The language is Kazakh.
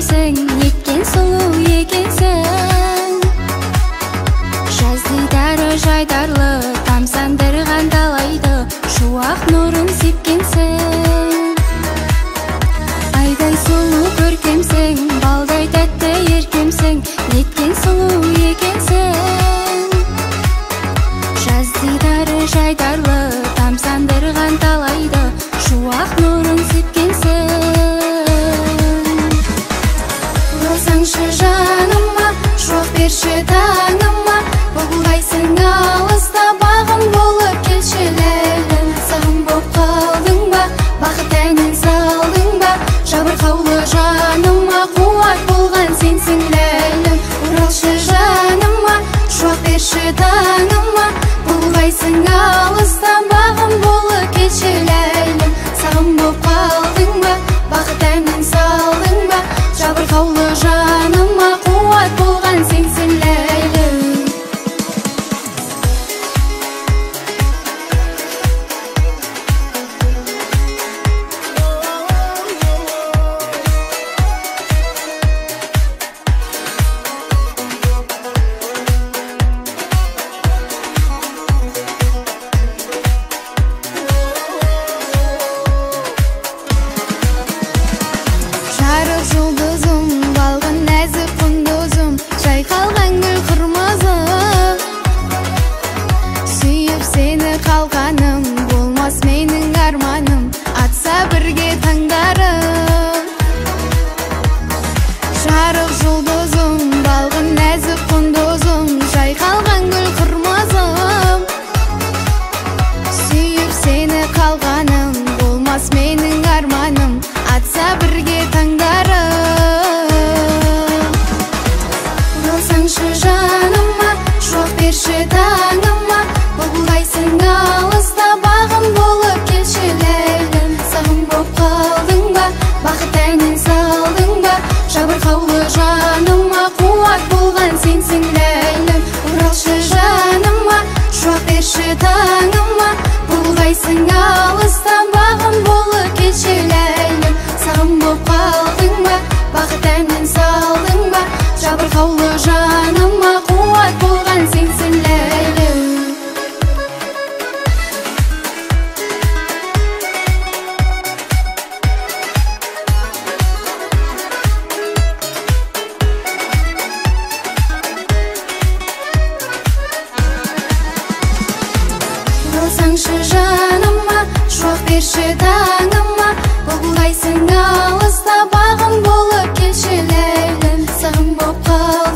көркемсің, неткен сұлу екенсің. Жаздидары жайдарлы, тамсандырған талайды, шуақ нұрын сепкенсің. Айдай сұлу көркемсің, балдай тәтті еркемсің, неткен сұлу екенсің. Жаздидары жайдарлы, тамсандырған талайды, шуақ нұрын сепкенсің. Оралсаңшы жаныма, шуақ берші таңыма, бұлғайсың алыста, бағым болып келші ләйлім. Сағым боп қалдың ба, бақыт әнін салдың ба, жабырқаулы жаныма, қуат болған сенсің ләйлім. Оралшы жаныма, шуақ берші таңыма, бұлғайсың алыста, бағым болып келші ләйлім. Сағым боп қалдың ба, бақыт әнін салдың ба, жабырқаулы жаныма, қуат болған сенсің ләйлім. Жарық жұлдызым, балғын нәзік құндызым, жайқалған гүл қырмызы. Сүйіп сені қалғаным, болмас менің арманым, атса бірге таңдарым. Жарық жұлдызым, балғын нәзік құндызым, жайқалған гүл қырмызым. Сүйіп сені қалғаным, болмас менің арманым, атса бірге таңдарым. Оралсаңшы жаныма, шуақ берші таңыма, бұлғайсың алыста, бағым болып келші ләйлім. Сағым боп қалдың ба, бақыт әнін салдың ба, жабырқаулы жаныма, қуат болған сенсің ләйлім. Оралшы жаныма, шуақ берші таңыма, бұлғайсың алыста, бағым болып келші ләйлім. Сағым боп қалдың ба, бақыт әнін салдың ба, жабырқаулы жаныма, қуат болған сенсің ләйлім. Оралсаңшы жаныма, шуақ берші таңыма, бұлғайсың алыста, бағым болып келші ләйлім. Сағым боп қалдың